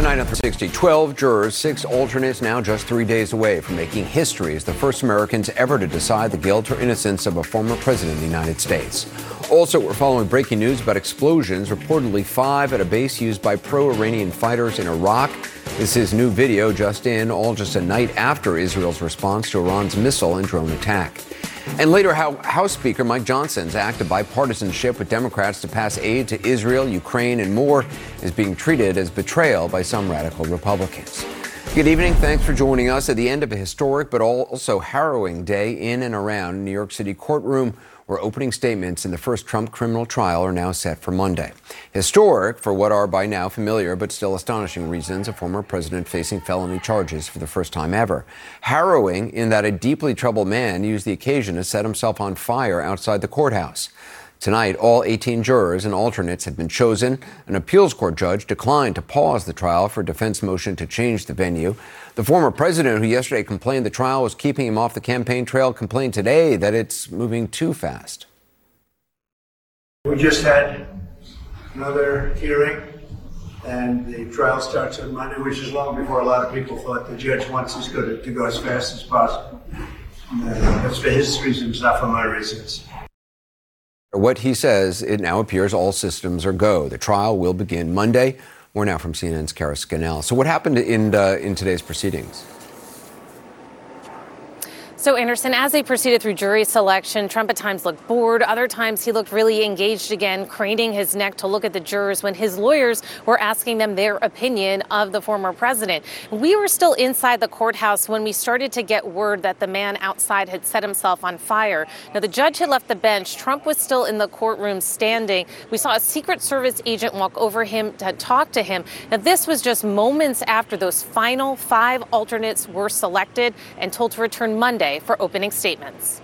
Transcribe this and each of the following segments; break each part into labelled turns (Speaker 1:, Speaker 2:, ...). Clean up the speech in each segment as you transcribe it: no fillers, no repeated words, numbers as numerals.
Speaker 1: Tonight on 360, 12 jurors, 6 alternates, now just 3 days away from making history as the first Americans ever to decide the guilt or innocence of a former president of the United States. Also, we're following breaking news about explosions, reportedly 5 at a base used by pro-Iranian fighters in Iraq. This is new video just in, all just a night after Israel's response to Iran's missile and drone attack. And later, how House Speaker Mike Johnson's act of bipartisanship with Democrats to pass aid to Israel, Ukraine, and more is being treated as betrayal by some radical Republicans. Good evening. Thanks for joining us at the end of a historic but also harrowing day in and around New York City courtroom, where opening statements in the first Trump criminal trial are now set for Monday. Historic for what are by now familiar but still astonishing reasons, a former president facing felony charges for the first time ever. Harrowing in that a deeply troubled man used the occasion to set himself on fire outside the courthouse. Tonight, all 18 jurors and alternates had been chosen. An appeals court judge declined to pause the trial for a defense motion to change the venue. The former president, who yesterday complained the trial was keeping him off the campaign trail, complained today that it's moving too fast.
Speaker 2: We just had another hearing, and the trial starts on Monday, which is long before a lot of people thought. The judge wants us to go as fast as possible. That's for his reasons, not for my reasons.
Speaker 1: What he says, it now appears all systems are go. The trial will begin Monday. More now from CNN's Kara Scannell. So what happened in today's proceedings?
Speaker 3: So, Anderson, as they proceeded through jury selection, Trump at times looked bored. Other times he looked really engaged again, craning his neck to look at the jurors when his lawyers were asking them their opinion of the former president. We were still inside the courthouse when we started to get word that the man outside had set himself on fire. Now, the judge had left the bench. Trump was still in the courtroom standing. We saw a Secret Service agent walk over him to talk to him. Now, this was just moments after those final 5 alternates were selected and told to return Monday for opening statements.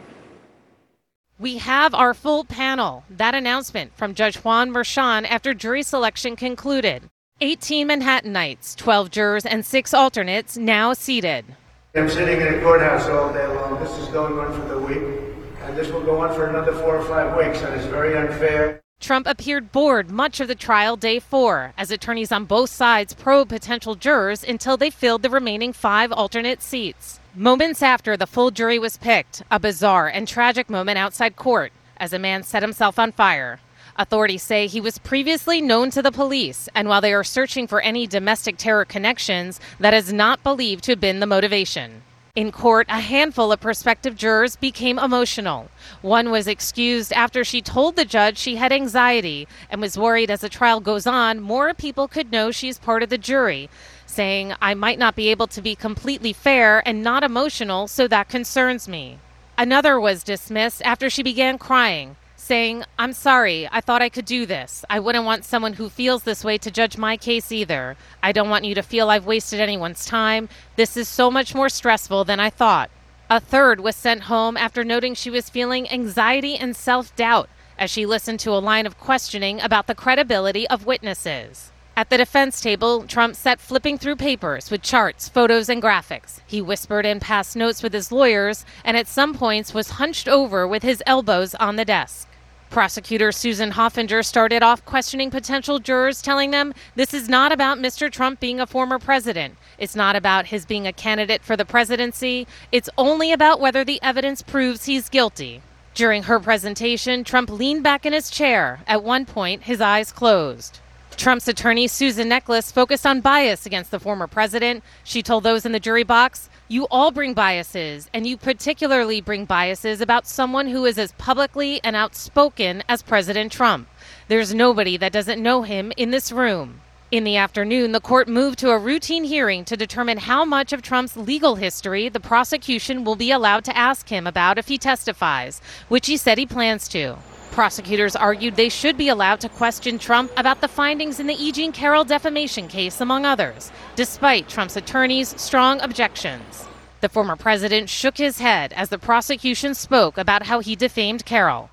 Speaker 3: We have our full panel. That announcement from Judge Juan Merchan after jury selection concluded. 18 Manhattanites, 12 jurors, and 6 alternates now seated.
Speaker 2: I'm sitting in a courthouse all day long. This is going on for the week, and this will go on for another 4 or 5 weeks, and it's very unfair.
Speaker 3: Trump appeared bored much of the trial day 4 as attorneys on both sides probed potential jurors until they filled the remaining 5 alternate seats. Moments after the full jury was picked, a bizarre and tragic moment outside court as a man set himself on fire. Authorities say he was previously known to the police, and while they are searching for any domestic terror connections, that is not believed to have been the motivation. In court, a handful of prospective jurors became emotional. One was excused after she told the judge she had anxiety and was worried as the trial goes on, more people could know she's part of the jury, saying, "I might not be able to be completely fair and not emotional, so that concerns me." Another was dismissed after she began crying, saying, "I'm sorry, I thought I could do this. I wouldn't want someone who feels this way to judge my case either. I don't want you to feel I've wasted anyone's time. This is so much more stressful than I thought." A third was sent home after noting she was feeling anxiety and self-doubt as she listened to a line of questioning about the credibility of witnesses. At the defense table, Trump sat flipping through papers with charts, photos, and graphics. He whispered and passed notes with his lawyers, and at some points was hunched over with his elbows on the desk. Prosecutor Susan Hoffinger started off questioning potential jurors, telling them this is not about Mr. Trump being a former president. It's not about his being a candidate for the presidency. It's only about whether the evidence proves he's guilty. During her presentation, Trump leaned back in his chair. At one point, his eyes closed. Trump's attorney, Susan Necheles, focused on bias against the former president. She told those in the jury box, "You all bring biases, and you particularly bring biases about someone who is as publicly and outspoken as President Trump. There's nobody that doesn't know him in this room." In the afternoon, the court moved to a routine hearing to determine how much of Trump's legal history the prosecution will be allowed to ask him about if he testifies, which he said he plans to. Prosecutors argued they should be allowed to question Trump about the findings in the E. Jean Carroll defamation case, among others, despite Trump's attorneys' strong objections. The former president shook his head as the prosecution spoke about how he defamed Carroll.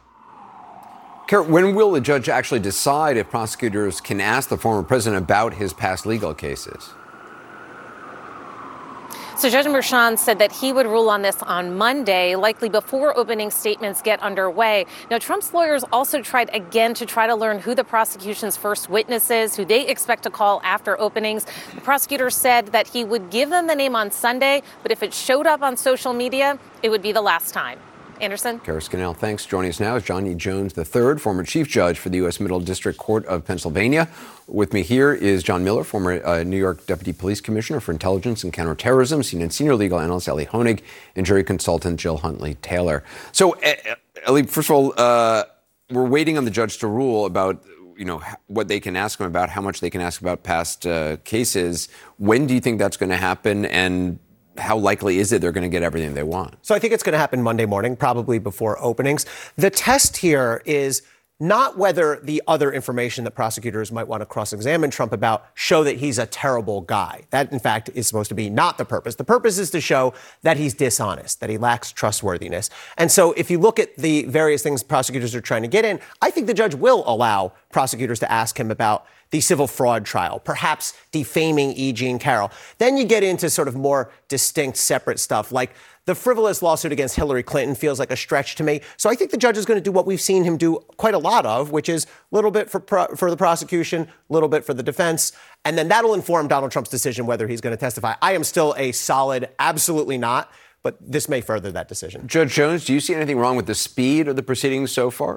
Speaker 1: Kara, when will the judge actually decide if prosecutors can ask the former president about his past legal cases?
Speaker 3: So Judge Merchan said that he would rule on this on Monday, likely before opening statements get underway. Now, Trump's lawyers also tried again to try to learn who the prosecution's first witness is, who they expect to call after openings. The prosecutor said that he would give them the name on Sunday, but if it showed up on social media, it would be the last time. Anderson?
Speaker 1: Kara Scannell, thanks. Joining us now is John E. Jones III, former Chief Judge for the U.S. Middle District Court of Pennsylvania. With me here is John Miller, former New York Deputy Police Commissioner for Intelligence and Counterterrorism, senior legal analyst Ellie Honig, and jury consultant Jill Huntley-Taylor. So, Ellie, first of all, we're waiting on the judge to rule about what they can ask him about, how much they can ask about past cases. When do you think that's going to happen, and how likely is it they're going to get everything they want?
Speaker 4: So I think it's going to happen Monday morning, probably before openings. The test here is not whether the other information that prosecutors might want to cross-examine Trump about show that he's a terrible guy. That, in fact, is supposed to be not the purpose. The purpose is to show that he's dishonest, that he lacks trustworthiness. And so if you look at the various things prosecutors are trying to get in, I think the judge will allow prosecutors to ask him about the civil fraud trial, perhaps defaming E. Jean Carroll. Then you get into sort of more distinct, separate stuff, like the frivolous lawsuit against Hillary Clinton feels like a stretch to me. So I think the judge is going to do what we've seen him do quite a lot of, which is a little bit for the prosecution, a little bit for the defense, and then that'll inform Donald Trump's decision whether he's going to testify. I am still a solid absolutely not, but this may further that decision.
Speaker 1: Judge Jones, do you see anything wrong with the speed of the proceedings so far?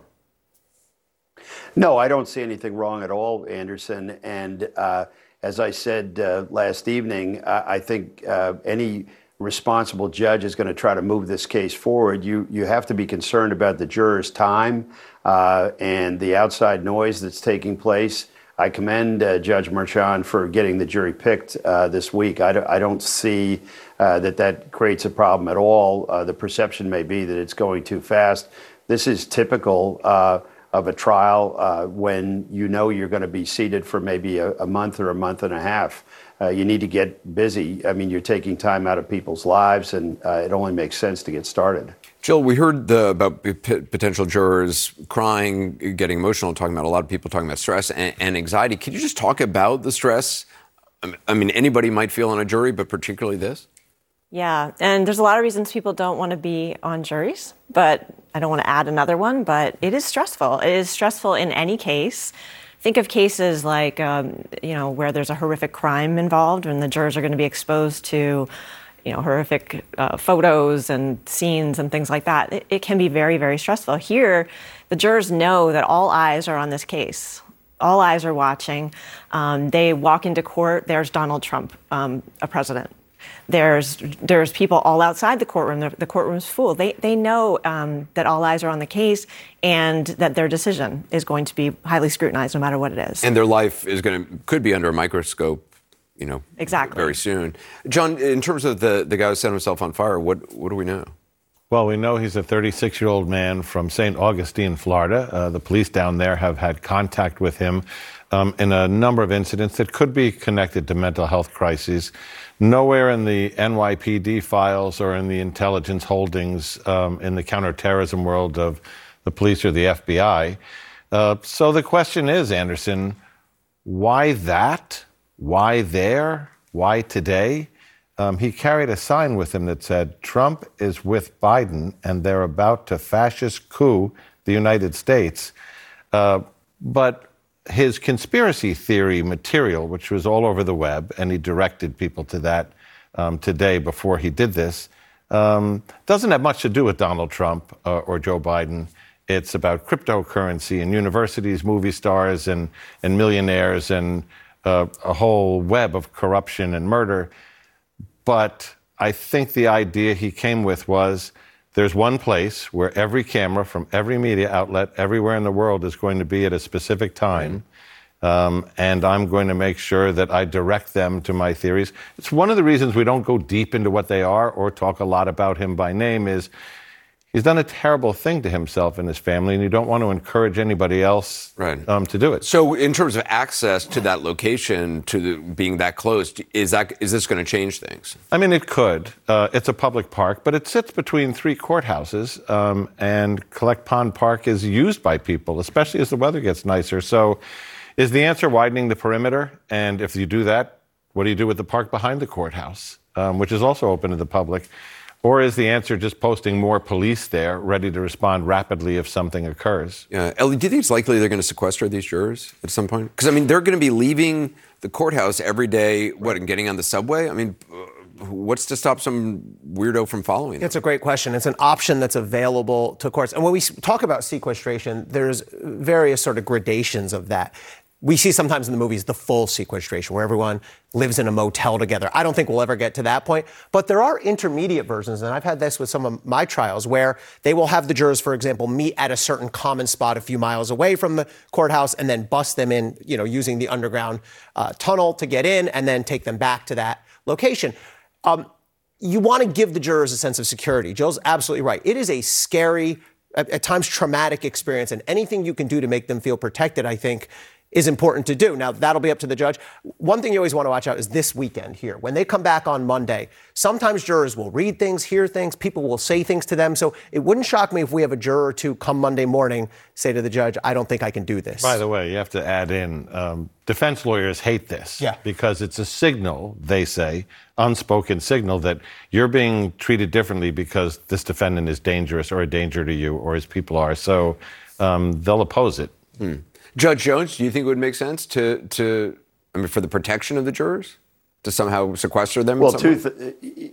Speaker 5: No, I don't see anything wrong at all, Anderson. And as I said last evening, I think any responsible judge is going to try to move this case forward. You have to be concerned about the jurors' time and the outside noise that's taking place. I commend Judge Merchan for getting the jury picked this week. I don't see that creates a problem at all. The perception may be that it's going too fast. This is typical of a trial when you're going to be seated for maybe a month or a month and a half. You need to get busy. I mean, you're taking time out of people's lives, and it only makes sense to get started.
Speaker 1: Jill, we heard about potential jurors crying, getting emotional, talking about a lot of people talking about stress and anxiety. Can you just talk about the stress? I mean, anybody might feel on a jury, but particularly this?
Speaker 6: Yeah, and there's a lot of reasons people don't want to be on juries, but I don't want to add another one, but it is stressful. It is stressful in any case. Think of cases like, where there's a horrific crime involved and the jurors are going to be exposed to, horrific photos and scenes and things like that. It can be very, very stressful. Here, the jurors know that all eyes are on this case. All eyes are watching. They walk into court, there's Donald Trump, a president. There's people all outside the courtroom. The courtroom's full. They know that all eyes are on the case and that their decision is going to be highly scrutinized no matter what it is.
Speaker 1: And their life could be under a microscope,
Speaker 6: exactly,
Speaker 1: very soon. John, in terms of the guy who set himself on fire, what do we know?
Speaker 7: Well, we know he's a 36-year-old man from St. Augustine, Florida. The police down there have had contact with him in a number of incidents that could be connected to mental health crises. Nowhere in the NYPD files or in the intelligence holdings in the counterterrorism world of the police or the FBI. So the question is, Anderson, why that? Why there? Why today? He carried a sign with him that said, Trump is with Biden and they're about to fascist coup the United States. But his conspiracy theory material, which was all over the web, and he directed people to that today before he did this, doesn't have much to do with Donald Trump or Joe Biden. It's about cryptocurrency and universities, movie stars, and millionaires, and a whole web of corruption and murder. But I think the idea he came with was there's one place where every camera from every media outlet everywhere in the world is going to be at a specific time, and I'm going to make sure that I direct them to my theories. It's one of the reasons we don't go deep into what they are or talk a lot about him by name is he's done a terrible thing to himself and his family, and you don't want to encourage anybody else to do it.
Speaker 1: So in terms of access to that location, being that close, is this going to change things?
Speaker 7: I mean, it could. It's a public park, but it sits between three courthouses, and Collect Pond Park is used by people, especially as the weather gets nicer. So is the answer widening the perimeter? And if you do that, what do you do with the park behind the courthouse? which is also open to the public? Or is the answer just posting more police there, ready to respond rapidly if something occurs?
Speaker 1: Ellie, do you think it's likely they're going to sequester these jurors at some point? Because, I mean, they're going to be leaving the courthouse every day, and getting on the subway? I mean, what's to stop some weirdo from following them?
Speaker 4: It's a great question. It's an option that's available to courts. And when we talk about sequestration, there's various sort of gradations of that. We see sometimes in the movies the full sequestration where everyone lives in a motel together. I don't think we'll ever get to that point. But there are intermediate versions, and I've had this with some of my trials, where they will have the jurors, for example, meet at a certain common spot a few miles away from the courthouse and then bust them in, using the underground tunnel to get in and then take them back to that location. You want to give the jurors a sense of security. Jill's absolutely right. It is a scary, at times traumatic experience, and anything you can do to make them feel protected, I think, is important to do. Now, that'll be up to the judge. One thing you always want to watch out is this weekend here. When they come back on Monday, sometimes jurors will read things, hear things, people will say things to them. So it wouldn't shock me if we have a juror or two come Monday morning say to the judge, I don't think I can do this.
Speaker 7: By the way, you have to add in, defense lawyers hate this because it's a signal, they say, unspoken signal that you're being treated differently because this defendant is dangerous or a danger to you or his people are. So they'll oppose it.
Speaker 1: Judge Jones, do you think it would make sense for the protection of the jurors, to somehow sequester them?
Speaker 5: Well, two things.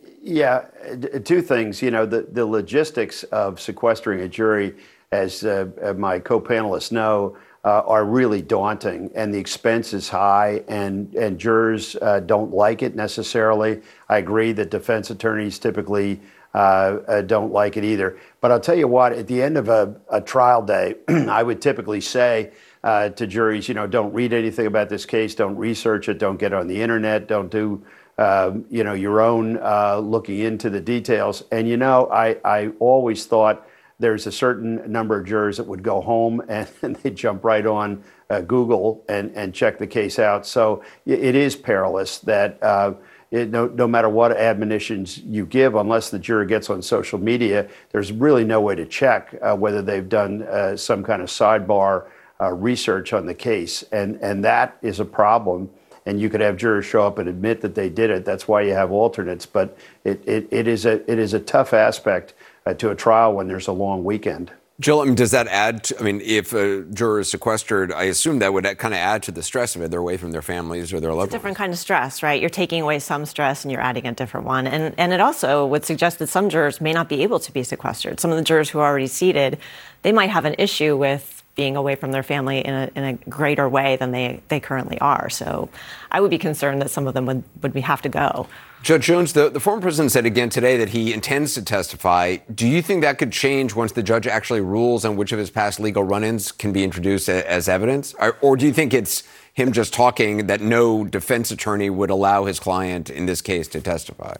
Speaker 5: The logistics of sequestering a jury, as my co-panelists know, are really daunting, and the expense is high, and jurors don't like it necessarily. I agree that defense attorneys typically don't like it either. But I'll tell you what, at the end of a trial day, I would typically say to juries, don't read anything about this case, don't research it, don't get on the internet, don't do, your own looking into the details. And, I always thought there's a certain number of jurors that would go home and they jump right on Google and check the case out. So it is perilous that no matter what admonitions you give, unless the juror gets on social media, there's really no way to check whether they've done some kind of sidebar research on the case. And that is a problem. And you could have jurors show up and admit that they did it. That's why you have alternates. But it is a tough aspect to a trial when there's a long weekend.
Speaker 1: Jill, does that add if a juror is sequestered, I assume that would kind of add to the stress of it. They're away from their families or their loved ones.
Speaker 6: It's a different kind of stress, right? You're taking away some stress and you're adding a different one. And it also would suggest that some jurors may not be able to be sequestered. Some of the jurors who are already seated, they might have an issue with being away from their family in a greater way than they currently are. So I would be concerned that some of them would have to go.
Speaker 1: Judge Jones, the former president said again today that he intends to testify. Do you think that could change once the judge actually rules on which of his past legal run-ins can be introduced as evidence? Or do you think it's him just talking that no defense attorney would allow his client in this case to testify?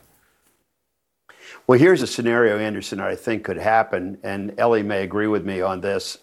Speaker 5: Well, here's a scenario, Anderson, I think could happen, and Ellie may agree with me on this,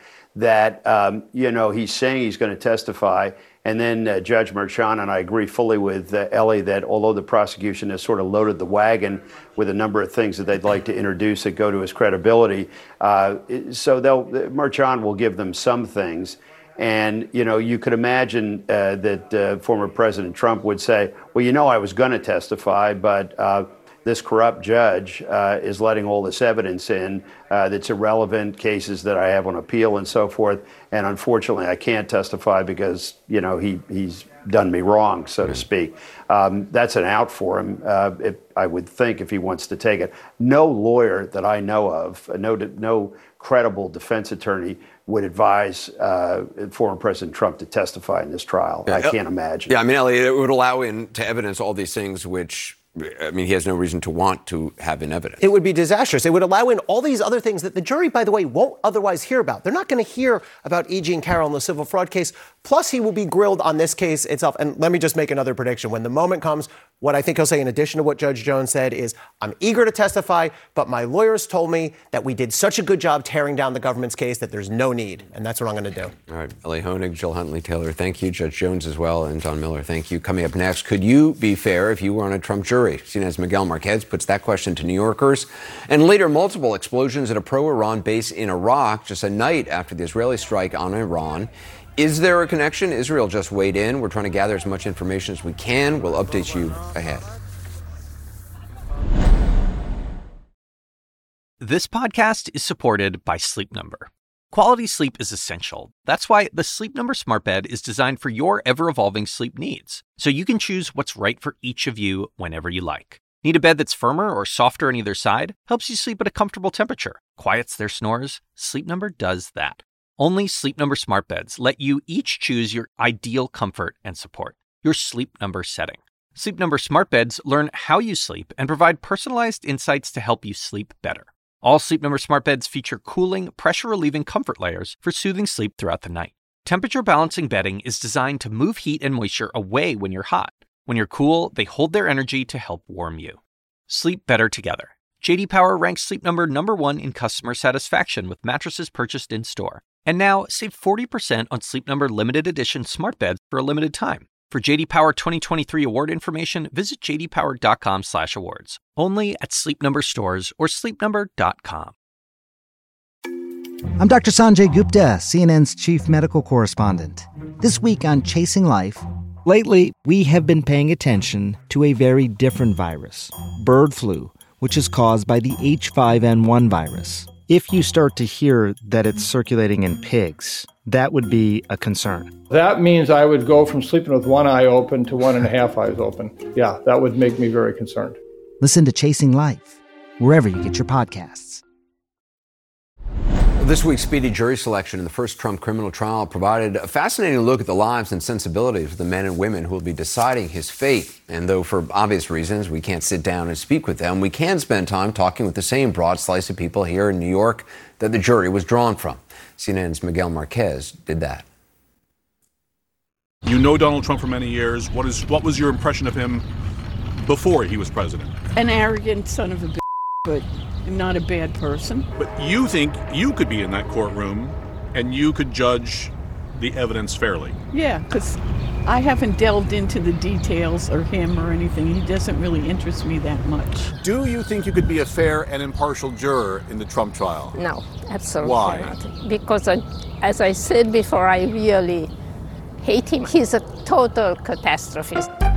Speaker 5: that he's saying he's going to testify, and then Judge Merchan, and I agree fully with Ellie that although the prosecution has sort of loaded the wagon with a number of things that they'd like to introduce that go to his credibility, so Merchan will give them some things. And, you could imagine that former President Trump would say, well, I was going to testify, but this corrupt judge is letting all this evidence in that's irrelevant, cases that I have on appeal and so forth. And unfortunately, I can't testify because, he's done me wrong, so to speak. That's an out for him, I would think, if he wants to take it. No lawyer that I know of, no credible defense attorney would advise former President Trump to testify in this trial. I can't imagine.
Speaker 1: Yeah, Elliot, it would allow in to evidence all these things which he has no reason to want to have in evidence.
Speaker 4: It would be disastrous. It would allow in all these other things that the jury, by the way, won't otherwise hear about. They're not going to hear about E. Jean Carroll in the civil fraud case. Plus, he will be grilled on this case itself. And let me just make another prediction. When the moment comes, what I think he'll say, in addition to what Judge Jones said, is, I'm eager to testify, but my lawyers told me that we did such a good job tearing down the government's case that there's no need. And that's what I'm going to do. All
Speaker 1: right. Ellie Honig, Jill Huntley-Taylor, thank you. Judge Jones as well, and John Miller, thank you. Coming up next, could you be fair if you were on a Trump jury? CNN's Miguel Marquez puts that question to New Yorkers. And later, multiple explosions at a pro-Iran base in Iraq just a night after the Israeli strike on Iran. Is there a connection? Israel just weighed in. We're trying to gather as much information as we can. We'll update you ahead.
Speaker 8: This podcast is supported by Sleep Number. Quality sleep is essential. That's why the Sleep Number Smart Bed is designed for your ever-evolving sleep needs, so you can choose what's right for each of you whenever you like. Need a bed that's firmer or softer on either side? Helps you sleep at a comfortable temperature. Quiets their snores? Sleep Number does that. Only Sleep Number Smart Beds let you each choose your ideal comfort and support, your Sleep Number setting. Sleep Number Smart Beds learn how you sleep and provide personalized insights to help you sleep better. All Sleep Number Smart Beds feature cooling, pressure-relieving comfort layers for soothing sleep throughout the night. Temperature-balancing bedding is designed to move heat and moisture away when you're hot. When you're cool, they hold their energy to help warm you. Sleep better together. J.D. Power ranks Sleep Number #1 in customer satisfaction with mattresses purchased in-store. And now, save 40% on Sleep Number limited edition smart beds for a limited time. For J.D. Power 2023 award information, visit jdpower.com/awards. Only at Sleep Number stores or sleepnumber.com.
Speaker 9: I'm Dr. Sanjay Gupta, CNN's chief medical correspondent. This week on Chasing Life, lately we have been paying attention to a very different virus, bird flu, which is caused by the H5N1 virus. If you start to hear that it's circulating in pigs, that would be a concern.
Speaker 10: That means I would go from sleeping with one eye open to 1.5 eyes open. Yeah, that would make me very concerned.
Speaker 9: Listen to Chasing Life, wherever you get your podcasts.
Speaker 1: This week's speedy jury selection in the first Trump criminal trial provided a fascinating look at the lives and sensibilities of the men and women who will be deciding his fate. And though for obvious reasons we can't sit down and speak with them, we can spend time talking with the same broad slice of people here in New York that the jury was drawn from. CNN's Miguel Marquez did that.
Speaker 11: You know Donald Trump for many years. What was your impression of him before he was president?
Speaker 12: An arrogant son of a bitch, but not a bad person.
Speaker 11: But you think you could be in that courtroom and you could judge the evidence fairly?
Speaker 12: Yeah, because I haven't delved into the details or him or anything. He doesn't really interest me that much.
Speaker 11: Do you think you could be a fair and impartial juror in the Trump trial?
Speaker 13: No, absolutely
Speaker 11: Why?
Speaker 13: not. Because as I said before, I really hate him. He's a total catastrophe.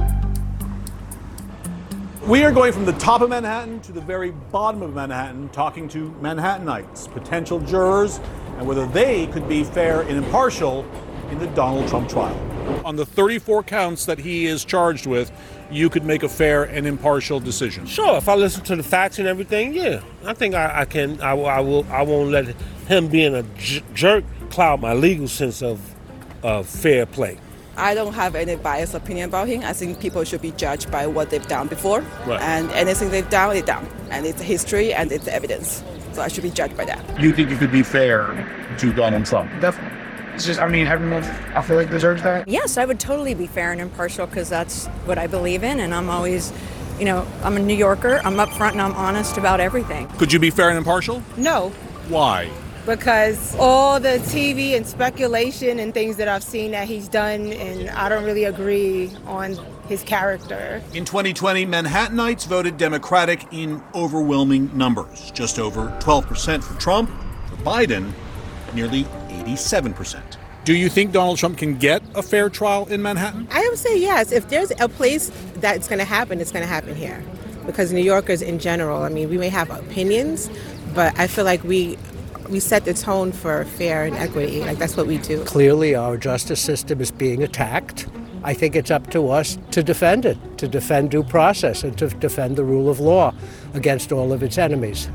Speaker 11: We are going from the top of Manhattan to the very bottom of Manhattan, talking to Manhattanites, potential jurors, and whether they could be fair and impartial in the Donald Trump trial. On the 34 counts that he is charged with, you could make a fair and impartial decision.
Speaker 14: Sure, if I listen to the facts and everything, yeah. I think I can. I won't let him being a jerk cloud my legal sense of fair play.
Speaker 15: I don't have any biased opinion about him. I think people should be judged by what they've done before.
Speaker 11: Right.
Speaker 15: And anything they've done, they've done. And it's history and it's evidence. So I should be judged by that.
Speaker 11: You think you could be fair to Donald Trump?
Speaker 16: Definitely. It's just, everyone, I feel like, deserves that.
Speaker 17: Yes, I would totally be fair and impartial because that's what I believe in. And I'm always, I'm a New Yorker. I'm upfront and I'm honest about everything.
Speaker 11: Could you be fair and impartial?
Speaker 18: No.
Speaker 11: Why?
Speaker 18: Because all the TV and speculation and things that I've seen that he's done, and I don't really agree on his character.
Speaker 11: In 2020, Manhattanites voted Democratic in overwhelming numbers. Just over 12% for Trump. For Biden, nearly 87%. Do you think Donald Trump can get a fair trial in Manhattan?
Speaker 18: I would say yes. If there's a place that's going to happen, it's going to happen here. Because New Yorkers in general, we may have opinions, but I feel like we set the tone for fair and equity. That's what we do.
Speaker 2: Clearly, our justice system is being attacked. I think it's up to us to defend it, to defend due process, and to defend the rule of law against all of its enemies.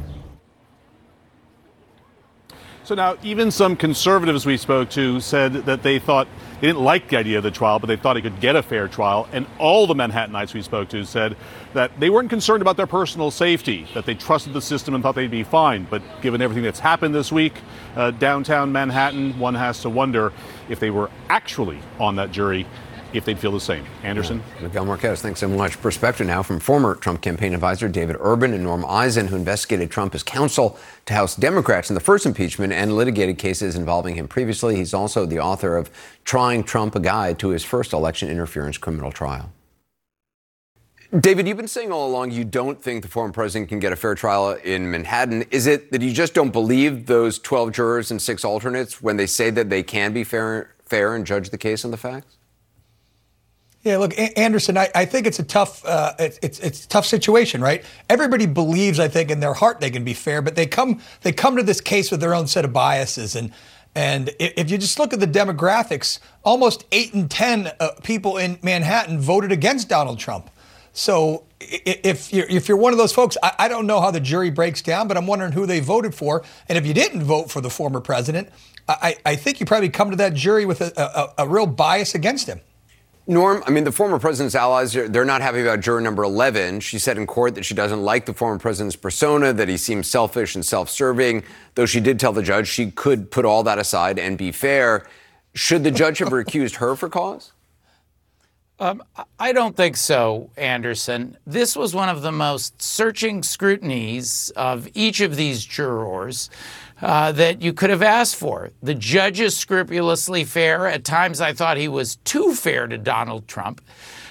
Speaker 11: So now, even some conservatives we spoke to said that they didn't like the idea of the trial, but they thought he could get a fair trial. And all the Manhattanites we spoke to said that they weren't concerned about their personal safety, that they trusted the system and thought they'd be fine. But given everything that's happened this week, downtown Manhattan, one has to wonder if they were actually on that jury, if they'd feel the same. Anderson?
Speaker 1: Miguel Marquez, thanks so much. Perspective now from former Trump campaign advisor David Urban and Norm Eisen, who investigated Trump as counsel to House Democrats in the first impeachment and litigated cases involving him previously. He's also the author of Trying Trump, a guide to his first election interference criminal trial. David, you've been saying all along you don't think the former president can get a fair trial in Manhattan. Is it that you just don't believe those 12 jurors and 6 alternates when they say that they can be fair and judge the case on the facts?
Speaker 19: Yeah, look, Anderson, I think it's a tough, it's a tough situation, right? Everybody believes, I think, in their heart they can be fair, but they come to this case with their own set of biases, and if you just look at the demographics, almost 8 in 10 people in Manhattan voted against Donald Trump. So if you're one of those folks, I don't know how the jury breaks down, but I'm wondering who they voted for, and if you didn't vote for the former president, I think you probably come to that jury with a real bias against him.
Speaker 1: Norm, I mean, the former president's allies, they're not happy about juror number 11. She said in court that she doesn't like the former president's persona, that he seems selfish and self-serving, though she did tell the judge she could put all that aside and be fair. Should the judge have recused her for cause?
Speaker 20: I don't think so, Anderson. This was one of the most searching scrutinies of each of these jurors that you could have asked for. The judge is scrupulously fair. At times I thought he was too fair to Donald Trump.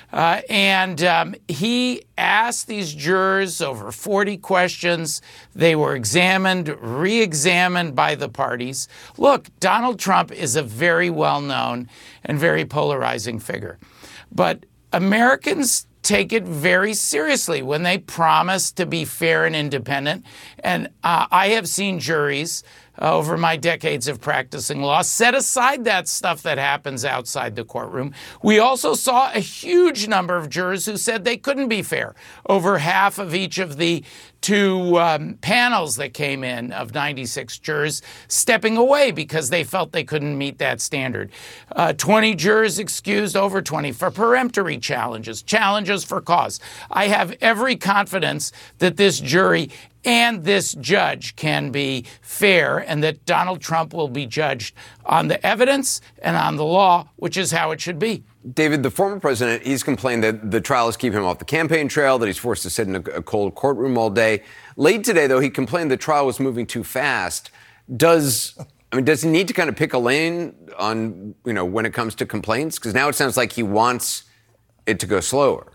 Speaker 20: And he asked these jurors over 40 questions. They were examined, re-examined by the parties. Look, Donald Trump is a very well-known and very polarizing figure. But Americans take it very seriously when they promise to be fair and independent. And I have seen juries over my decades of practicing law set aside that stuff that happens outside the courtroom. We also saw a huge number of jurors who said they couldn't be fair. Over half of each of the two panels that came in of 96 jurors stepping away because they felt they couldn't meet that standard. 20 jurors excused, over 20 for peremptory challenges for cause. I have every confidence that this jury and this judge can be fair, and that Donald Trump will be judged on the evidence and on the law, which is how it should be.
Speaker 1: David, the former president, he's complained that the trials keep him off the campaign trail, that he's forced to sit in a cold courtroom all day. Late today, though, he complained the trial was moving too fast. Does he need to kind of pick a lane on, when it comes to complaints? Because now it sounds like he wants it to go slower.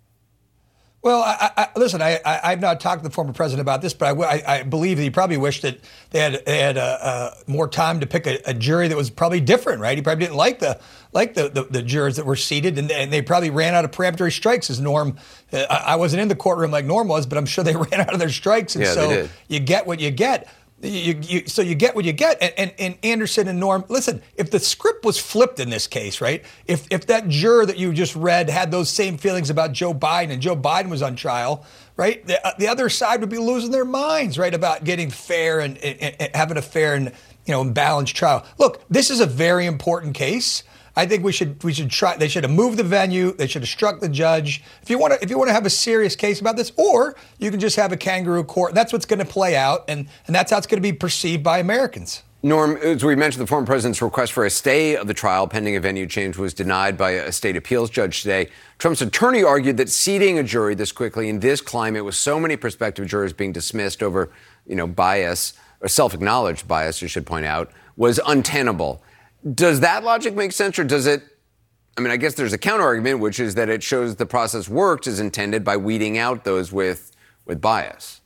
Speaker 19: Well, listen, I've not talked to the former president about this, but I believe that he probably wished that they had more time to pick a jury that was probably different, right? He probably didn't like the jurors that were seated, and they probably ran out of peremptory strikes, as Norm. I wasn't in the courtroom like Norm was, but I'm sure they ran out of their strikes, and so you get what you get. So you get what you get. And Anderson and Norm, listen, if the script was flipped in this case, right? If that juror that you just read had those same feelings about Joe Biden and Joe Biden was on trial, right? The other side would be losing their minds, right, about getting fair and having a fair and balanced trial. Look, this is a very important case. I think we should try. They should have moved the venue. They should have struck the judge. If you want to have a serious case about this, or you can just have a kangaroo court. That's what's going to play out, and that's how it's going to be perceived by Americans.
Speaker 1: Norm, as we mentioned, the former president's request for a stay of the trial pending a venue change was denied by a state appeals judge today. Trump's attorney argued that seating a jury this quickly in this climate with so many prospective jurors being dismissed over, bias, or self-acknowledged bias, you should point out, was untenable. Does that logic make sense, or does it? I guess there's a counter-argument, which is that it shows the process worked as intended by weeding out those with bias.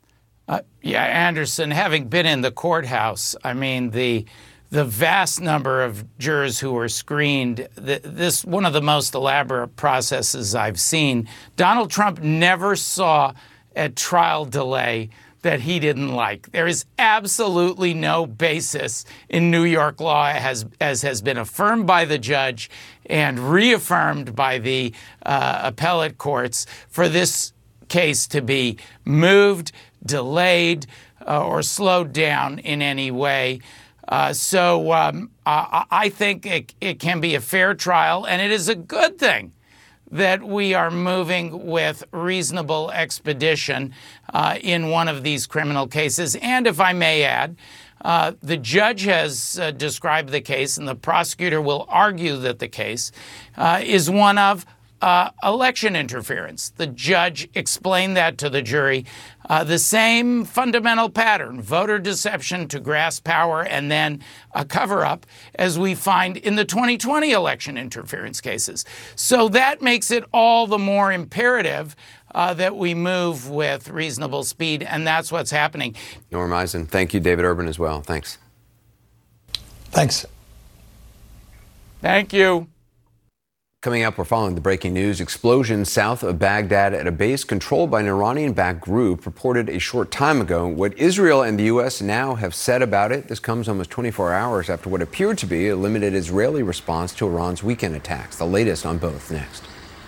Speaker 20: Anderson, having been in the courthouse, the vast number of jurors who were screened, this one of the most elaborate processes I've seen. Donald Trump never saw a trial delay that he didn't like. There is absolutely no basis in New York law, as has been affirmed by the judge and reaffirmed by the appellate courts, for this case to be moved, delayed, or slowed down in any way. So I think it can be a fair trial, and it is a good thing that we are moving with reasonable expedition in one of these criminal cases. And if I may add, the judge has described the case, and the prosecutor will argue that the case is one of election interference. The judge explained that to the jury. The same fundamental pattern, voter deception to grasp power and then a cover-up, as we find in the 2020 election interference cases. So that makes it all the more imperative that we move with reasonable speed, and that's what's happening.
Speaker 1: Norm Eisen, thank you. David Urban as well. Thanks.
Speaker 19: Thanks.
Speaker 20: Thank you.
Speaker 1: Coming up, we're following the breaking news. Explosion south of Baghdad at a base controlled by an Iranian-backed group reported a short time ago. What Israel and the U.S. now have said about it, this comes almost 24 hours after what appeared to be a limited Israeli response to Iran's weekend attacks. The latest on both next.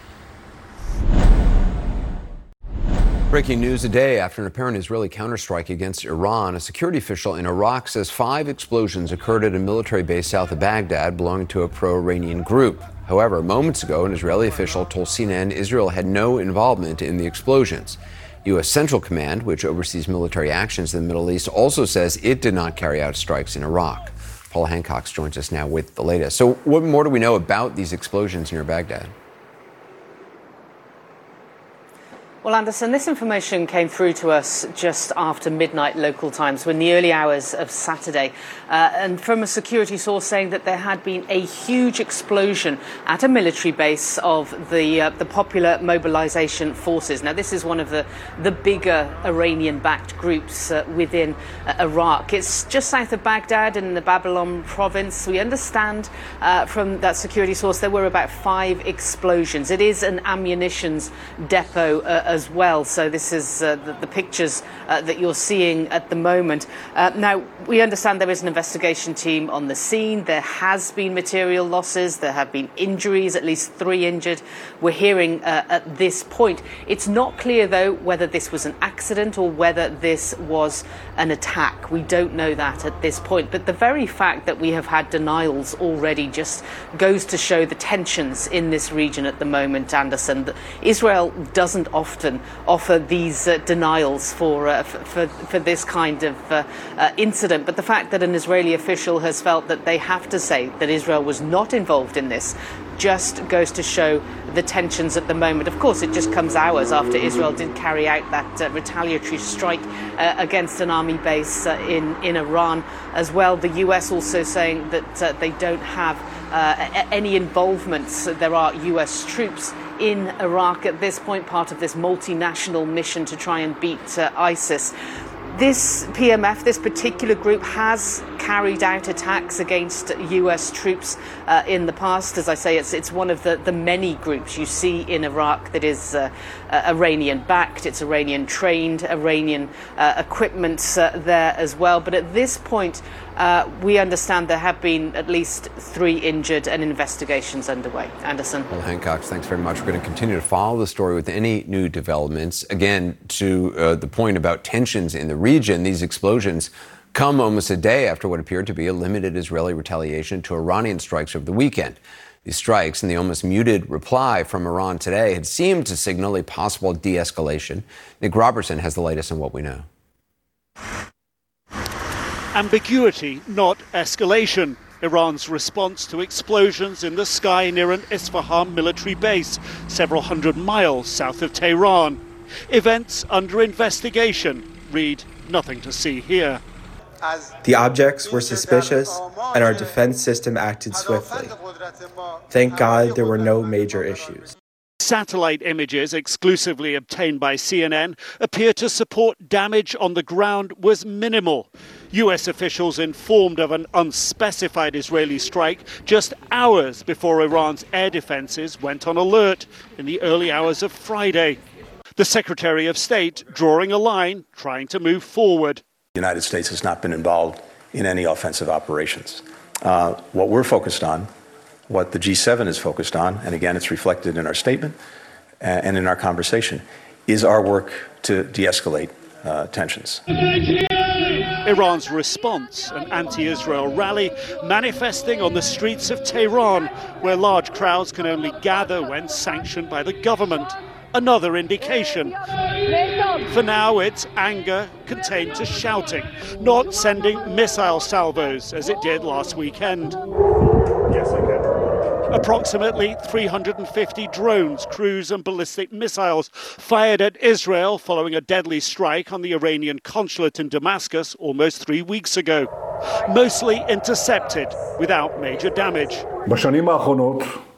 Speaker 1: Breaking news a day after an apparent Israeli counterstrike against Iran. A security official in Iraq says 5 explosions occurred at a military base south of Baghdad belonging to a pro-Iranian group. However, moments ago, an Israeli official told CNN Israel had no involvement in the explosions. U.S. Central Command, which oversees military actions in the Middle East, also says it did not carry out strikes in Iraq. Paula Hancock joins us now with the latest. So what more do we know about these explosions near Baghdad?
Speaker 21: Well, Anderson, this information came through to us just after midnight local time, so in the early hours of Saturday, and from a security source saying that there had been a huge explosion at a military base of the Popular Mobilization Forces. Now, this is one of the bigger Iranian-backed groups within Iraq. It's just south of Baghdad in the Babylon province. We understand from that security source there were about 5 explosions. It is an ammunitions depot as well. So this is the pictures that you're seeing at the moment. Now, we understand there is an investigation team on the scene. There has been material losses. There have been injuries, at least 3 injured. We're hearing at this point. It's not clear, though, whether this was an accident or whether this was an attack. We don't know that at this point. But the very fact that we have had denials already just goes to show the tensions in this region at the moment, Anderson. Israel doesn't often offer these denials for this kind of incident. But the fact that an Israeli official has felt that they have to say that Israel was not involved in this just goes to show the tensions at the moment. Of course, it just comes hours after Israel did carry out that retaliatory strike against an army base in Iran as well. The US also saying that they don't have any involvement. There are US troops in Iraq at this point, part of this multinational mission to try and beat ISIS. This PMF, this particular group, has carried out attacks against US troops in the past. As I say, it's one of the many groups you see in Iraq that is Iranian-backed. It's Iranian-trained, Iranian equipment there as well. But at this point, we understand there have been at least 3 injured and investigations underway. Anderson.
Speaker 1: Well, Hancock, thanks very much. We're going to continue to follow the story with any new developments. Again, to the point about tensions in the region, these explosions come almost a day after what appeared to be a limited Israeli retaliation to Iranian strikes over the weekend. These strikes and the almost muted reply from Iran today had seemed to signal a possible de-escalation. Nick Robertson has the latest on what we know.
Speaker 22: Ambiguity, not escalation. Iran's response to explosions in the sky near an Isfahan military base, several hundred miles south of Tehran. Events under investigation. Read nothing to see here.
Speaker 23: The objects were suspicious, and our defense system acted swiftly. Thank God there were no major issues.
Speaker 22: Satellite images exclusively obtained by CNN appear to support damage on the ground was minimal. US officials informed of an unspecified Israeli strike just hours before Iran's air defenses went on alert in the early hours of Friday. The Secretary of State drawing a line, trying to move forward.
Speaker 24: The United States has not been involved in any offensive operations. What we're focused on, what the G7 is focused on, and again, it's reflected in our statement and in our conversation, is our work to de-escalate tensions.
Speaker 22: Iran's response, an anti-Israel rally manifesting on the streets of Tehran, where large crowds can only gather when sanctioned by the government. Another indication. For now, it's anger contained to shouting, not sending missile salvos as it did last weekend. Yes, I can. Approximately 350 drones, cruise and ballistic missiles fired at Israel following a deadly strike on the Iranian consulate in Damascus almost 3 weeks ago. Mostly intercepted without major damage.
Speaker 25: בשנים האחרונות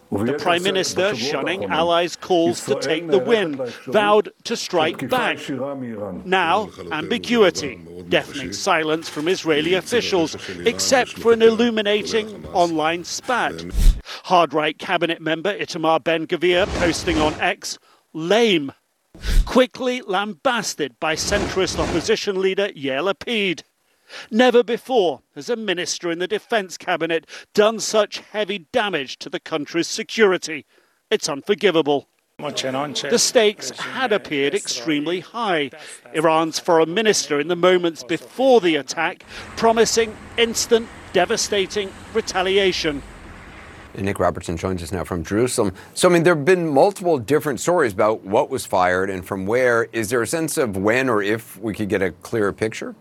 Speaker 22: The Prime Minister, shunning allies' calls to take the win, vowed to strike back. Now, ambiguity, deafening silence from Israeli officials, except for an illuminating online spat. Hard-right cabinet member Itamar Ben-Gvir posting on X, lame, quickly lambasted by centrist opposition leader Yair Lapid. Never before has a minister in the defence cabinet done such heavy damage to the country's security. It's unforgivable. The stakes had appeared extremely high. Iran's foreign minister in the moments before the attack promising instant, devastating retaliation.
Speaker 1: And Nick Robertson joins us now from Jerusalem. So, there have been multiple different stories about what was fired and from where. Is there a sense of when or if we could get a clearer picture?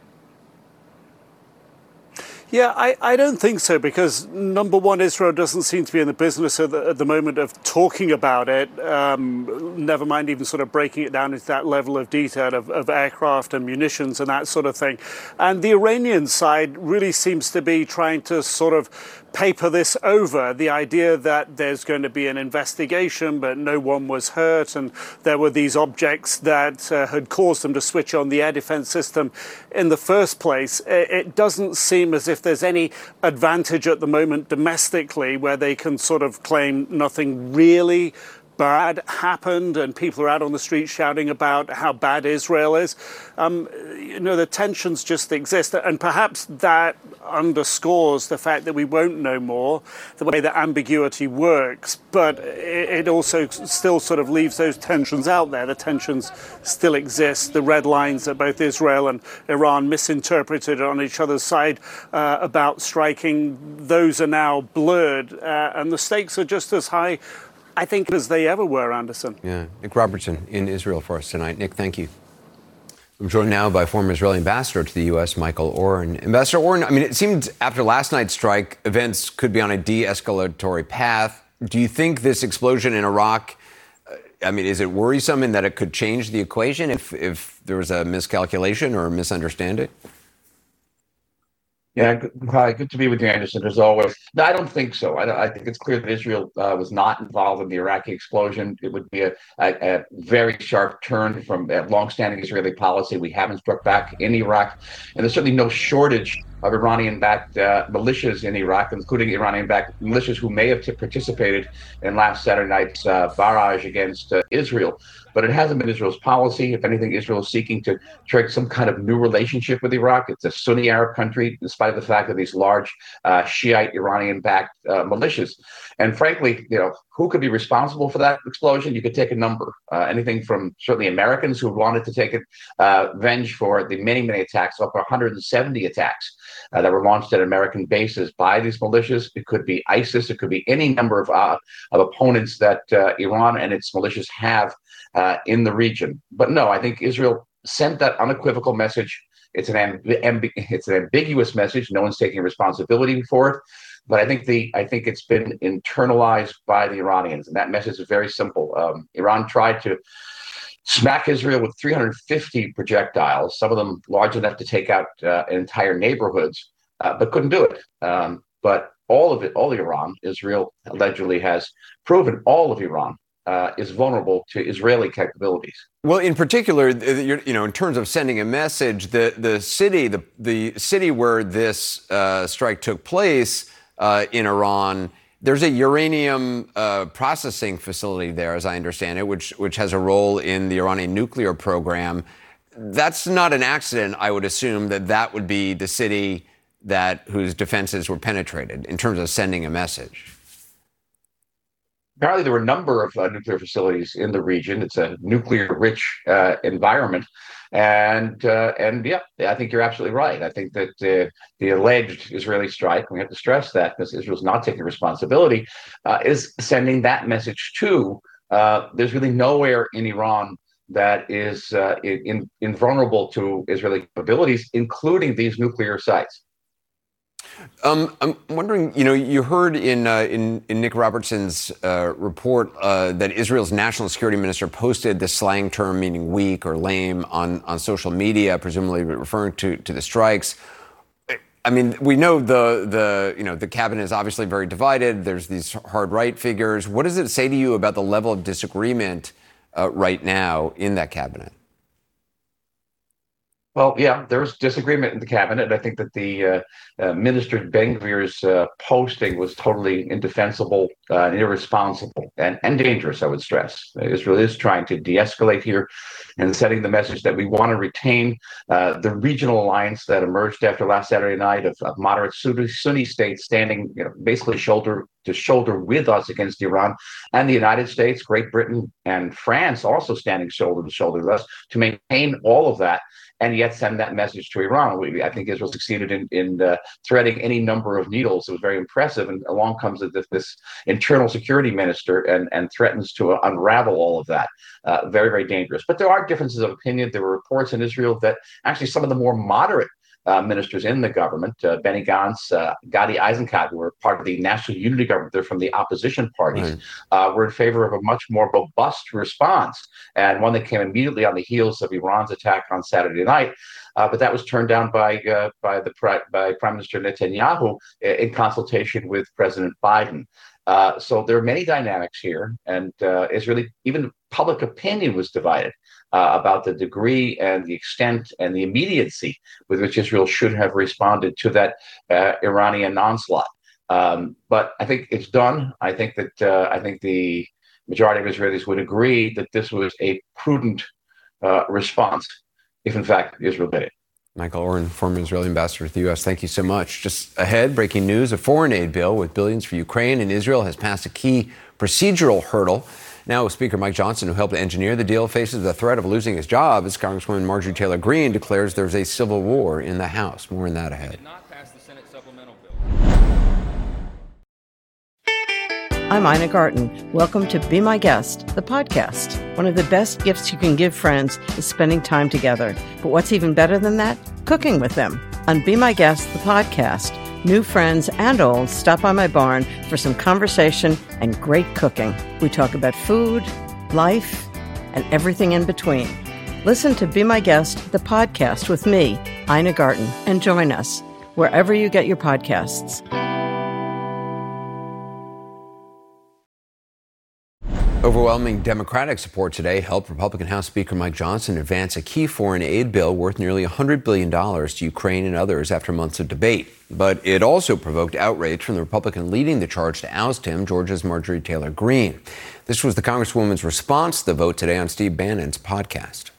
Speaker 22: Yeah, I don't think so, because number one, Israel doesn't seem to be in the business at the moment of talking about it, never mind even sort of breaking it down into that level of detail of aircraft and munitions and that sort of thing. And the Iranian side really seems to be trying to sort of paper this over, the idea that there's going to be an investigation, but no one was hurt, and there were these objects that had caused them to switch on the air defense system in the first place. It doesn't seem as if there's any advantage at the moment domestically where they can sort of claim nothing really bad happened and people are out on the street shouting about how bad Israel is. The tensions just exist, and perhaps that underscores the fact that we won't know more, the way that ambiguity works, but it also still sort of leaves those tensions out there. The tensions still exist. The red lines that both Israel and Iran misinterpreted on each other's side about striking, those are now blurred, and the stakes are just as high, I think, as they ever were, Anderson.
Speaker 1: Yeah, Nick Robertson in Israel for us tonight. Nick, thank you. I'm joined now by former Israeli ambassador to the U.S., Michael Oren. Ambassador Oren, it seemed after last night's strike, events could be on a de-escalatory path. Do you think this explosion in Iraq, is it worrisome in that it could change the equation if there was a miscalculation or a misunderstanding?
Speaker 3: Yeah, good to be with you, Anderson, as always. No, I don't think so. I think it's clear that Israel was not involved in the Iraqi explosion. It would be a very sharp turn from a longstanding Israeli policy. We haven't struck back in Iraq, and there's certainly no shortage of Iranian-backed militias in Iraq, including Iranian-backed militias who may have participated in last Saturday night's barrage against Israel. But it hasn't been Israel's policy. If anything, Israel is seeking to strike some kind of new relationship with Iraq. It's a Sunni Arab country, despite the fact that these large Shiite Iranian-backed militias. And frankly, who could be responsible for that explosion? You could take a number. Anything from certainly Americans who wanted to take revenge for the many, many attacks, up to 170 attacks that were launched at American bases by these militias. It could be ISIS. It could be any number of opponents that Iran and its militias have in the region. But no, I think Israel sent that unequivocal message. It's an ambiguous message. No one's taking responsibility for it. But I think it's been internalized by the Iranians, and that message is very simple. Iran tried to smack Israel with 350 projectiles, some of them large enough to take out entire neighborhoods, but couldn't do it. But all of Iran, Israel allegedly has proven all of Iran is vulnerable to Israeli capabilities.
Speaker 1: Well, in particular, in terms of sending a message, the city where this strike took place in Iran, there's a uranium processing facility there, as I understand it, which has a role in the Iranian nuclear program. That's not an accident, I would assume, that would be the city whose defenses were penetrated in terms of sending a message.
Speaker 3: Apparently, there were a number of nuclear facilities in the region. It's a nuclear-rich environment. And yeah, I think you're absolutely right. I think that the alleged Israeli strike, we have to stress that because Israel's not taking responsibility, is sending that message too. There's really nowhere in Iran that is invulnerable to Israeli capabilities, including these nuclear sites.
Speaker 1: I'm wondering, you heard in Nick Robertson's report that Israel's national security minister posted the slang term meaning weak or lame on social media, presumably referring to the strikes. I mean, we know the cabinet is obviously very divided. There's these hard right figures. What does it say to you about the level of disagreement right now in that cabinet?
Speaker 3: Well, yeah, there's disagreement in the cabinet. I think that the Minister Ben-Gvir's posting was totally indefensible and irresponsible and dangerous, I would stress. Israel is trying to de-escalate here and setting the message that we want to retain the regional alliance that emerged after last Saturday night of moderate Sunni states standing basically shoulder to shoulder with us against Iran, and the United States, Great Britain, and France also standing shoulder to shoulder with us to maintain all of that and yet send that message to Iran. I think Israel succeeded in threading any number of needles. It was very impressive. And along comes this internal security minister and threatens to unravel all of that. Very, very dangerous. But there are differences of opinion. There were reports in Israel that actually some of the more moderate ministers in the government, Benny Gantz, Gadi Eisenkot, who were part of the National Unity Government, they're from the opposition parties, were in favor of a much more robust response, and one that came immediately on the heels of Iran's attack on Saturday night. But that was turned down by Prime Minister Netanyahu in consultation with President Biden. So there are many dynamics here, and Israeli, even public opinion was divided about the degree and the extent and the immediacy with which Israel should have responded to that Iranian onslaught. But I think it's done. I think the majority of Israelis would agree that this was a prudent response, if in fact Israel did it.
Speaker 1: Michael Oren, former Israeli ambassador to the U.S., thank you so much. Just ahead, breaking news, a foreign aid bill with billions for Ukraine and Israel has passed a key procedural hurdle. Now, Speaker Mike Johnson, who helped engineer the deal, faces the threat of losing his job as Congresswoman Marjorie Taylor Greene declares there's a civil war in the House. More on that ahead.
Speaker 4: I'm Ina Garten. Welcome to Be My Guest, the podcast. One of the best gifts you can give friends is spending time together. But what's even better than that? Cooking with them. On Be My Guest, the podcast, new friends and old stop by my barn for some conversation and great cooking. We talk about food, life, and everything in between. Listen to Be My Guest, the podcast with me, Ina Garten, and join us wherever you get your podcasts.
Speaker 1: Overwhelming Democratic support today helped Republican House Speaker Mike Johnson advance a key foreign aid bill worth nearly $100 billion to Ukraine and others after months of debate. But it also provoked outrage from the Republican leading the charge to oust him, Georgia's Marjorie Taylor Greene. This was the Congresswoman's response to the vote today on Steve Bannon's podcast.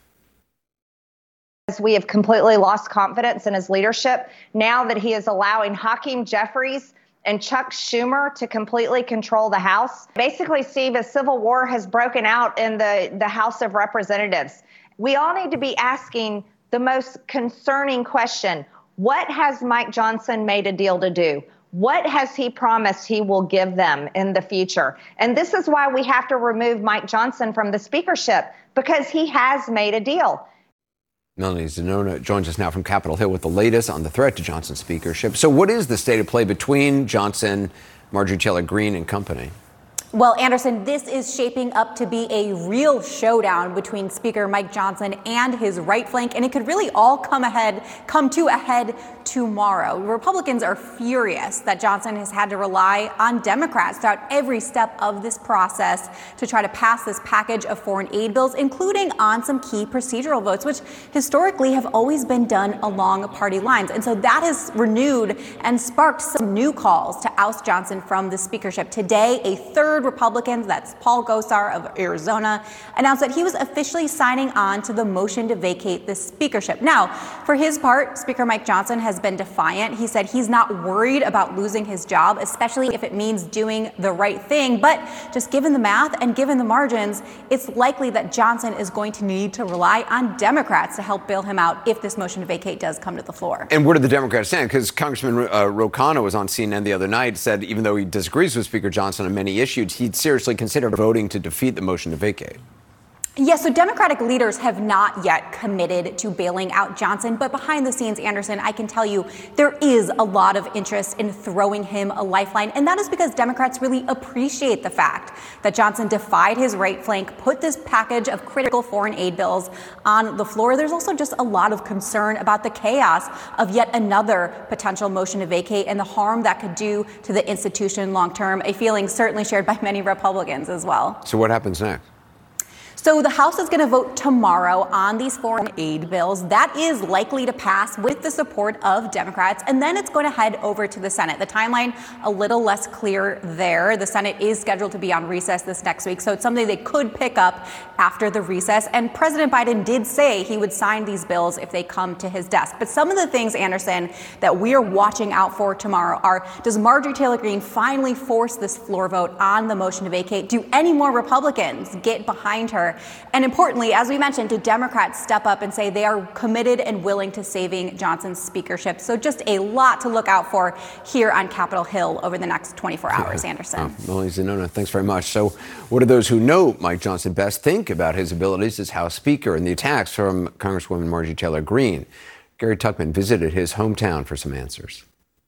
Speaker 5: We have completely lost confidence in his leadership now that he is allowing Hakeem Jeffries and Chuck Schumer to completely control the House. Basically, Steve, a civil war has broken out in the House of Representatives. We all need to be asking the most concerning question. What has Mike Johnson made a deal to do? What has he promised he will give them in the future? And this is why we have to remove Mike Johnson from the speakership, because he has made a deal.
Speaker 1: Melanie Zanona joins us now from Capitol Hill with the latest on the threat to Johnson's speakership. So what is the state of play between Johnson, Marjorie Taylor Greene and company?
Speaker 6: Well, Anderson, this is shaping up to be a real showdown between Speaker Mike Johnson and his right flank, and it could really all come to a head tomorrow. Republicans are furious that Johnson has had to rely on Democrats throughout every step of this process to try to pass this package of foreign aid bills, including on some key procedural votes, which historically have always been done along party lines. And so that has renewed and sparked some new calls to oust Johnson from the speakership. Today, a third Republican, that's Paul Gosar of Arizona, announced that he was officially signing on to the motion to vacate the speakership. Now, for his part, Speaker Mike Johnson has been defiant. He said he's not worried about losing his job, especially if it means doing the right thing. But just given the math and given the margins, it's likely that Johnson is going to need to rely on Democrats to help bail him out if this motion to vacate does come to the floor.
Speaker 1: And where do the Democrats stand? Because Congressman Ro Khanna was on CNN the other night, said even though he disagrees with Speaker Johnson on many issues, he'd seriously consider voting to defeat the motion to vacate.
Speaker 6: Yes, so Democratic leaders have not yet committed to bailing out Johnson, but behind the scenes, Anderson, I can tell you there is a lot of interest in throwing him a lifeline, and that is because Democrats really appreciate the fact that Johnson defied his right flank, put this package of critical foreign aid bills on the floor. There's also just a lot of concern about the chaos of yet another potential motion to vacate and the harm that could do to the institution long term, a feeling certainly shared by many Republicans as well.
Speaker 1: So what happens next?
Speaker 6: So the House is going to vote tomorrow on these foreign aid bills. That is likely to pass with the support of Democrats, and then it's going to head over to the Senate. The timeline a little less clear there. The Senate is scheduled to be on recess this next week, so it's something they could pick up after the recess. And President Biden did say he would sign these bills if they come to his desk. But some of the things, Anderson, that we are watching out for tomorrow are, does Marjorie Taylor Greene finally force this floor vote on the motion to vacate? Do any more Republicans get behind her? And importantly, as we mentioned, do Democrats step up and say they are committed and willing to saving Johnson's speakership? So just a lot to look out for here on Capitol Hill over the next 24 hours, Anderson.
Speaker 1: Melanie Zanona, thanks very much. So what do those who know Mike Johnson best think about his abilities as House Speaker and the attacks from Congresswoman Marjorie Taylor Greene? Gary Tuchman visited his hometown for some answers.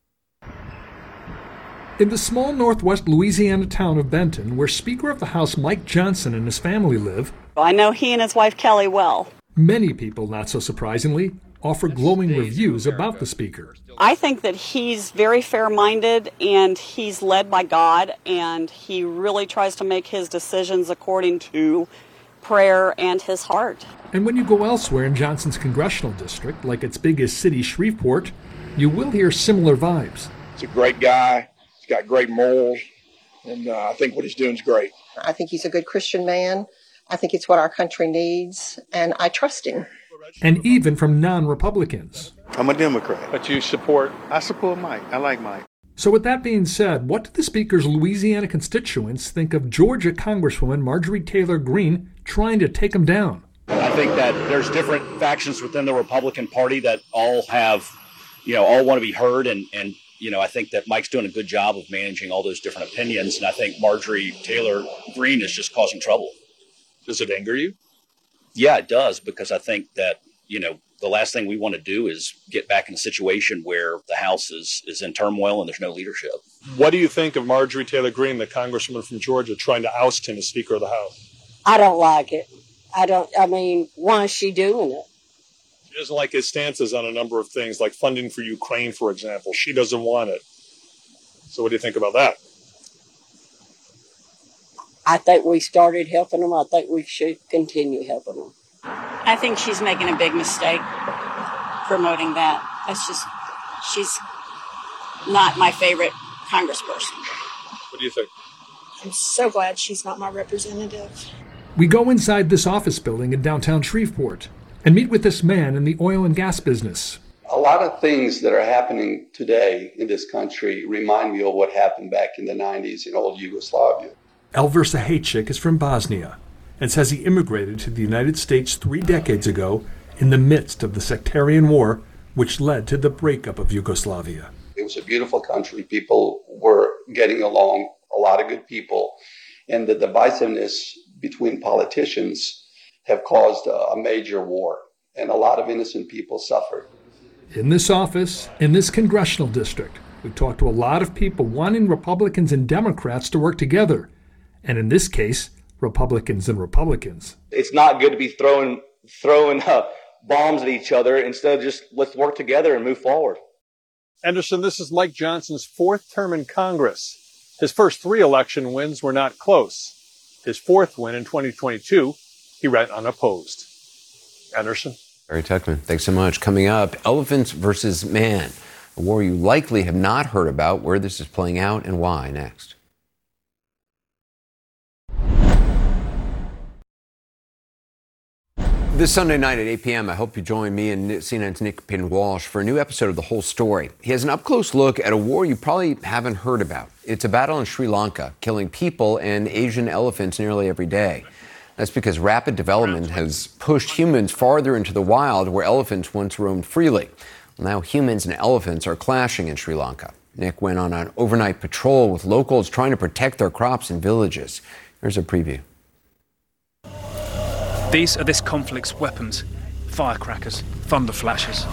Speaker 7: In the small northwest Louisiana town of Benton, where Speaker of the House Mike Johnson and his family live,
Speaker 8: I know he and his wife Kelly well.
Speaker 7: Many people, not so surprisingly, offer glowing reviews about the Speaker.
Speaker 8: I think that he's very fair-minded and he's led by God, and he really tries to make his decisions according to prayer and his heart.
Speaker 7: And when you go elsewhere in Johnson's congressional district, like its biggest city, Shreveport, you will hear similar vibes.
Speaker 9: He's a great guy. He's got great morals, and I think what he's doing is great.
Speaker 10: I think he's a good Christian man. I think it's what our country needs, and I trust him.
Speaker 7: And even from non-Republicans.
Speaker 9: I'm a Democrat. But you support? I support Mike. I like Mike.
Speaker 7: So with that being said, what do the Speaker's Louisiana constituents think of Georgia Congresswoman Marjorie Taylor Greene trying to take him down?
Speaker 25: I think that there's different factions within the Republican Party that all have, all want to be heard. And I think that Mike's doing a good job of managing all those different opinions. And I think Marjorie Taylor Greene is just causing trouble.
Speaker 9: Does it anger you?
Speaker 25: Yeah, it does, because I think that, the last thing we want to do is get back in a situation where the House is in turmoil and there's no leadership.
Speaker 9: What do you think of Marjorie Taylor Greene, the congresswoman from Georgia, trying to oust him as Speaker of the House?
Speaker 26: I don't like it. Why is she doing it?
Speaker 9: She doesn't like his stances on a number of things, like funding for Ukraine, for example. She doesn't want it. So what do you think about that?
Speaker 26: I think we started helping them. I think we should continue helping them.
Speaker 8: I think she's making a big mistake promoting that. She's not my favorite congressperson.
Speaker 9: What do you think?
Speaker 26: I'm so glad she's not my representative.
Speaker 7: We go inside this office building in downtown Shreveport and meet with this man in the oil and gas business.
Speaker 27: A lot of things that are happening today in this country remind me of what happened back in the 90s in old Yugoslavia.
Speaker 7: Elver Sahaychik is from Bosnia and says he immigrated to the United States 3 decades ago in the midst of the sectarian war which led to the breakup of Yugoslavia.
Speaker 27: It was a beautiful country. People were getting along, a lot of good people, and the divisiveness between politicians have caused a major war, and a lot of innocent people suffered.
Speaker 7: In this office, in this congressional district, we talked to a lot of people wanting Republicans and Democrats to work together, and in this case, Republicans and Republicans.
Speaker 28: It's not good to be throwing bombs at each other. Instead of just let's work together and move forward.
Speaker 9: Anderson, this is Mike Johnson's 4th term in Congress. His first 3 election wins were not close. His 4th win in 2022, he ran unopposed. Anderson?
Speaker 1: Barry Tuchman, thanks so much. Coming up, elephants versus man, a war you likely have not heard about, where this is playing out and why. Next. This Sunday night at 8 p.m., I hope you join me and CNN's Nick Payne-Walsh for a new episode of The Whole Story. He has an up-close look at a war you probably haven't heard about. It's a battle in Sri Lanka, killing people and Asian elephants nearly every day. That's because rapid development has pushed humans farther into the wild where elephants once roamed freely. Well, now humans and elephants are clashing in Sri Lanka. Nick went on an overnight patrol with locals trying to protect their crops and villages. Here's a preview.
Speaker 2: These are this conflict's weapons. Firecrackers, thunder flashes.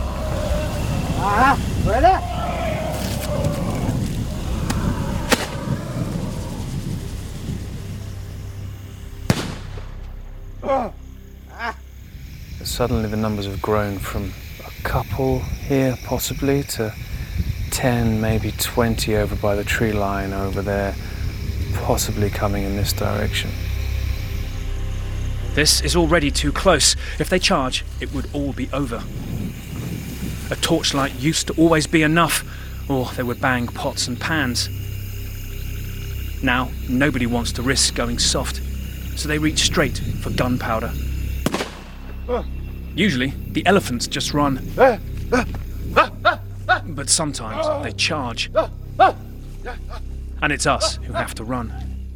Speaker 12: Suddenly the numbers have grown from a couple here possibly to 10, maybe 20 over by the tree line over there, possibly coming in this direction.
Speaker 2: This is already too close. If they charge, it would all be over. A torchlight used to always be enough, or they would bang pots and pans. Now, nobody wants to risk going soft, so they reach straight for gunpowder. Usually, the elephants just run. But sometimes they charge. And it's us who have to run.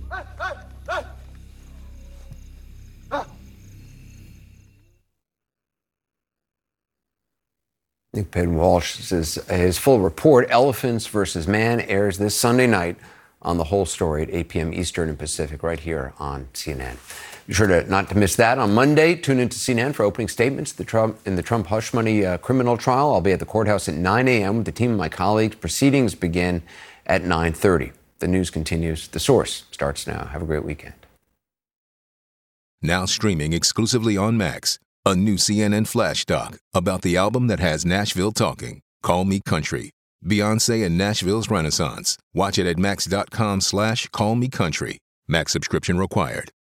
Speaker 1: Nick Penn-Walsh says his full report, Elephants versus Man, airs this Sunday night on The Whole Story at 8 p.m. Eastern and Pacific, right here on CNN. Be sure not to miss that. On Monday, tune into CNN for opening statements in the Trump hush money criminal trial. I'll be at the courthouse at 9 a.m. with the team of my colleagues. Proceedings begin at 9:30. The news continues. The Source starts now. Have a great weekend.
Speaker 13: Now streaming exclusively on Max, a new CNN flash doc about the album that has Nashville talking, Call Me Country. Beyoncé and Nashville's Renaissance. Watch it at max.com/callmecountry. Max subscription required.